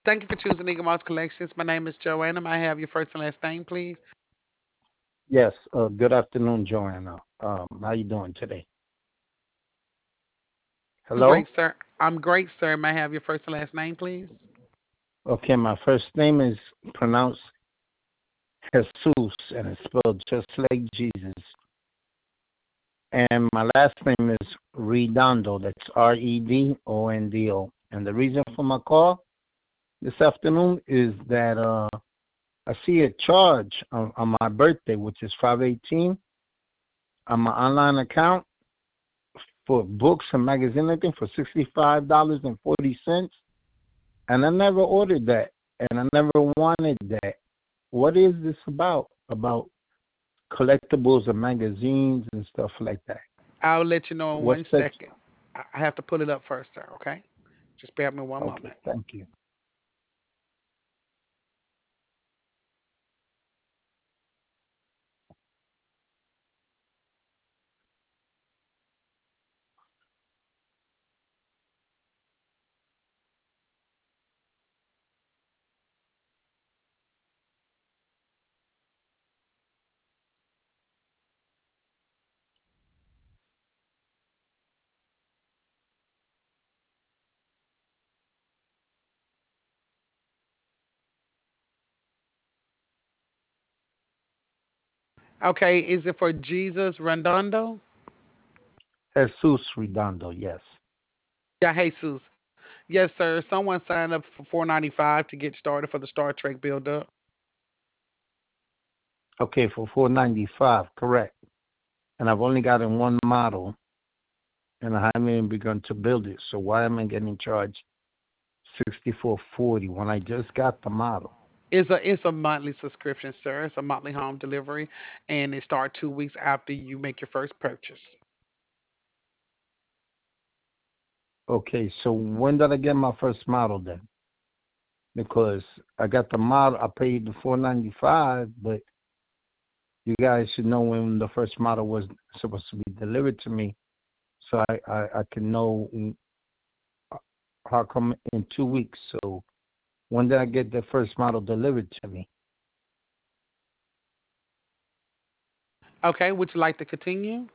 Thank you for choosing Eagle Moss Collections. My name is Joanna. May I have your first and last name, please? Yes. Good afternoon, Joanna. How you doing today? I'm great, Hello. sir. I'm great, sir. May I have your first and last name, please? Okay, my first name is pronounced Jesus, and it's spelled just like Jesus. And my last name is Redondo. That's Redondo. And the reason for my call this afternoon is that I see a charge on my birthday, which is 5/18, on my online account for books and magazine, I think for $65.40, and I never ordered that, and I never wanted that. What is this about? About collectibles and magazines and stuff like that. I'll let you know in What one section? second. I have to pull it up first, sir. Okay? Just bear with me one Okay, moment. thank you. Okay, is it for Jesus Randondo? Jesus Redondo, yes. Yeah, Jesus. Yes, sir. Someone signed up for 4.95 to get started for the Star Trek build up. Okay, for 495, correct. And I've only gotten one model, and I haven't even begun to build it. So why am I getting charged 64.40 when I just got the model? It's a monthly subscription, sir. It's a monthly home delivery, and it starts 2 weeks after you make your first purchase. Okay, so when did I get my first model then? Because I got the model, I paid the 495, but you guys should know when the first model was supposed to be delivered to me, so I can know how come in 2 weeks. So when did I get the first model delivered to me? Okay, would you like to continue?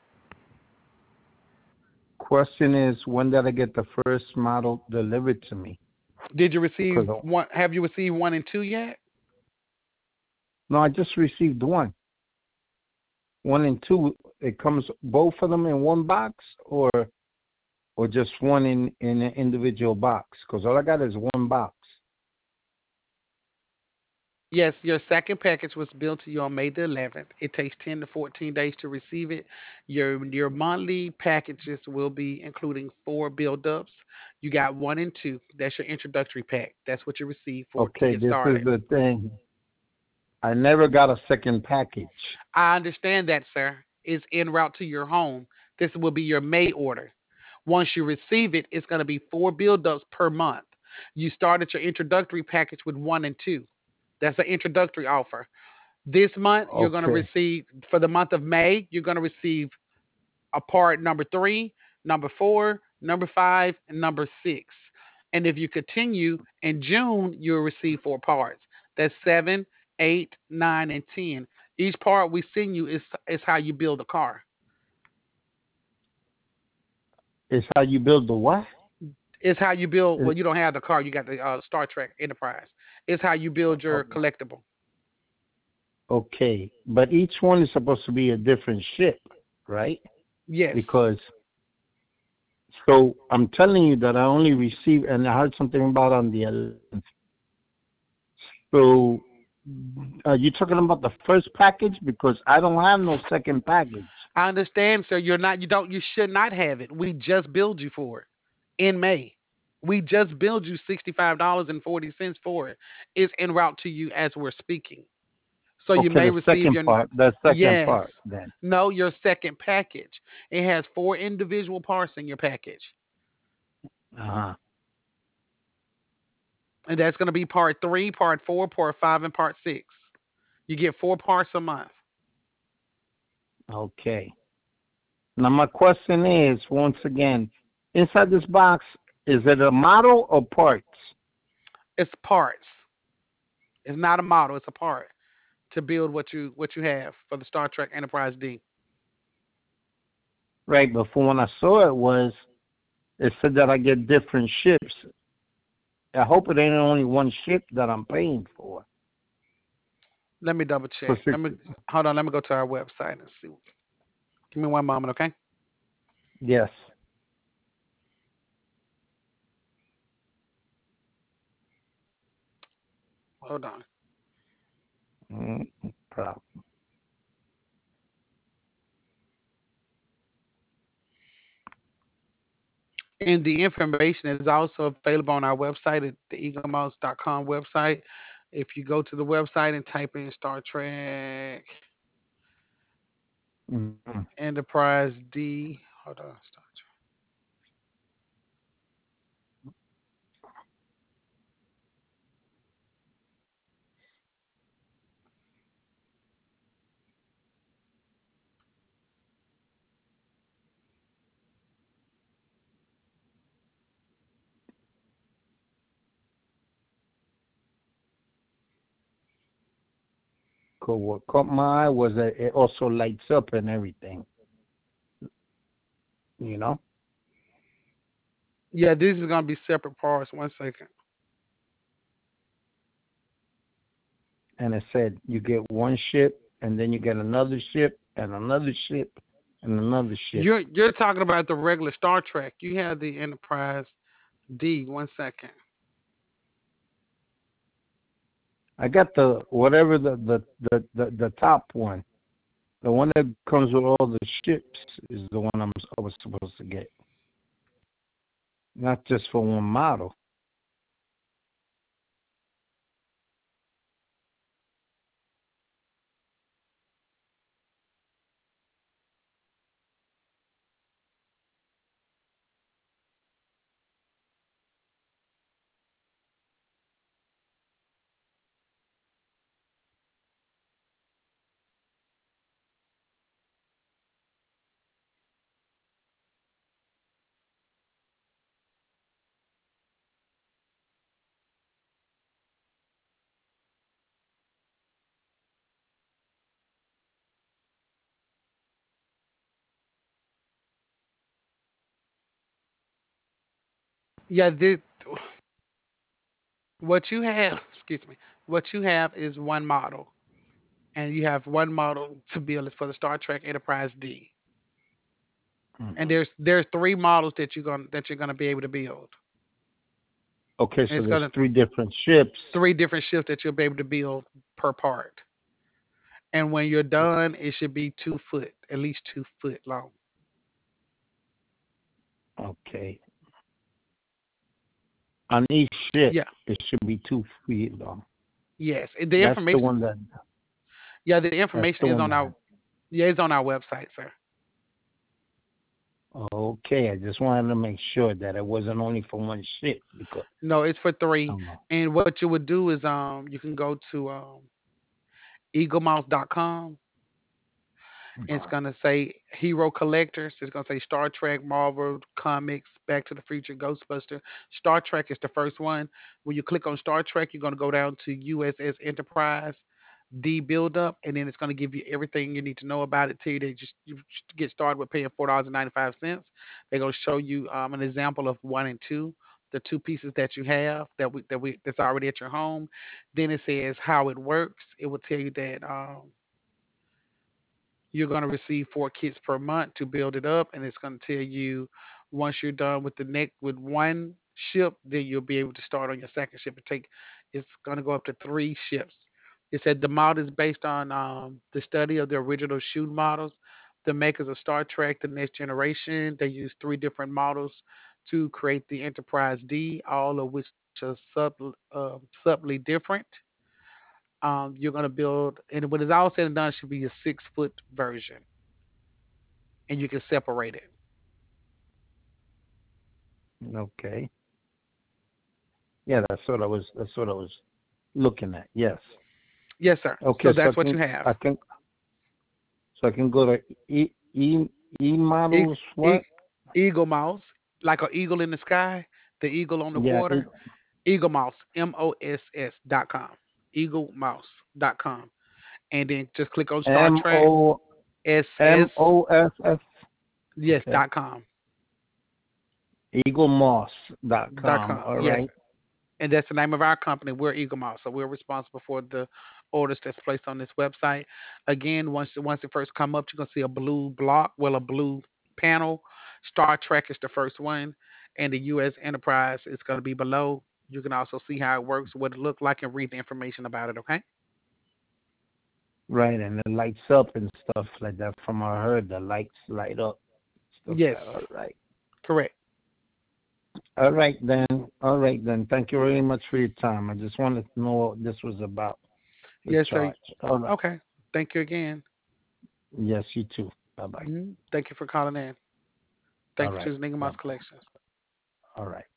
Question is, when did I get the first model delivered to me? Did you receive Because one? Have you received 1 and 2 yet? no, I just received one and two. It comes both of them in one box, or just one in an individual box? Because all I got is one box. Yes, your second package was billed to you on May the 11th. It takes 10 to 14 days to receive it. Your monthly packages will be including 4 build-ups. You got 1 and 2. That's your introductory pack. That's what you receive for to Okay, get this is started. the thing. I never got a second package. I understand that, sir. It's en route to your home. This will be your May order. Once you receive it, it's going to be 4 build-ups per month. You started your introductory package with 1 and 2. That's an introductory offer. This month, you're going to Okay. receive, for the month of May, you're going to receive a part number 3, number 4, number 5, and number 6. And if you continue in June, you'll receive 4 parts. That's 7, 8, 9, and 10. Each part we send you is how you build a car. It's how you build the what? It's how you build. Well, It, you don't have the car. You got the Star Trek Enterprise. It's how you build your oh, collectible. okay, but each one is supposed to be a different ship, right? Yes. Because so I'm telling you that I only received, and I heard something about on the 11th. So are you talking about the first package? Because I don't have no second package. I understand, sir. You're not. You don't. You should not have it. We just billed you for it in May. We just billed you $65.40 for it. It's en route to you as we're speaking. So you Okay, may receive your the second yes. part then. No, your second package. It has 4 individual parts in your package, Uh-huh. and that's going to be part 3, part 4, part 5, and part 6. You get 4 parts a month. Okay. Now my question is, once again, inside this box, is it a model or parts? It's parts. It's not a model. It's a part to build what you have for the Star Trek Enterprise D. Right, before when I saw it was it said that I get different ships. I hope it ain't only one ship that I'm paying for. Let me double For check. Let six, me hold on. Let me go to our website and see. Give me one moment, okay? yes. Hold on. Mm, problem. And the information is also available on our website at the eaglemouse.com website. If you go to the website and type in Star Trek Mm, Enterprise D, hold on, Star Trek. cool. What caught my eye was that it also lights up and everything, you know? Yeah, this is gonna be separate parts. One second. And it said you get one ship and then you get another ship and another ship and another ship. You're talking about the regular Star Trek. You have the Enterprise D. One second. I got the whatever the top one. The one that comes with all the ships is the one I was supposed to get. Not just for one model. Yeah, what you have, excuse me, what you have is one model, and you have one model to build it for the Star Trek Enterprise D. And Mhm. there's three models that you're gonna be able to build. Okay, And so it's there's gonna three different ships. three different shifts that you'll be able to build per part. And when you're done, it should be 2 foot, at least 2 foot long. Okay. On each ship, Yeah. it should be 2 feet long. Yes. The That's the information. one that. Yeah, the That's information the is one on that. our. Yeah, it's on our website, sir. Okay, I just wanted to make sure that it wasn't only for one ship because No, it's for I three. don't know. And what you would do is you can go to eaglemouse.com. It's gonna say Hero Collectors. It's gonna say Star Trek, Marvel, Comics, Back to the Future, Ghostbuster. Star Trek is the first one. When you click on Star Trek, you're gonna go down to USS Enterprise, D build up, and then it's gonna give you everything you need to know about it. Tell you that you get started with paying $4.95. They're gonna show you an example of one and two, the two pieces that you have that's already at your home. Then it says how it works. It will tell you that you're going to receive 4 kits per month to build it up, and it's going to tell you once you're done with the neck with one ship, then you'll be able to start on your second ship. It's going to go up to 3 ships. It said the model is based on the study of the original shoe models. The makers of Star Trek: The Next Generation, they used 3 different models to create the Enterprise D, all of which are subtly different. You're going to build, and when it's all said and done, it should be a 6 foot version, and you can separate it. Okay. Yeah, that's what I was looking at. Yes. Yes, sir. Okay, So that's what you have. I can go to e E- models e- what? Eagle mouse, like an eagle in the sky, the eagle on the Yeah, water. EagleMoss, MOSS.com. EagleMoss.com. And then just click on Star M Trek O M SS. O S S. Yes, Okay. .com. EagleMoss.com. .com. All Yes. right. And that's the name of our company. We're Eagle Mouse, so we're responsible for the orders that's placed on this website. Again, once it first come up, you're gonna see a blue block, well, a blue panel. Star Trek is the first one, and the U.S. Enterprise is gonna be below. You can also see how it works, what it looked like, and read the information about it. Okay? Right, and it lights up and stuff like that. From what I heard, the lights light up. Stuff like that. Yes, All right. correct. All right then. All right then. Thank you very much for your time. I just wanted to know what this was about. The Yes, sir. charge. All right. Okay. Thank you again. Yes, you too. Bye bye. Thank you for calling in. All Thank you for right. choosing Eagle Bye Mouse bye. Collections. All right.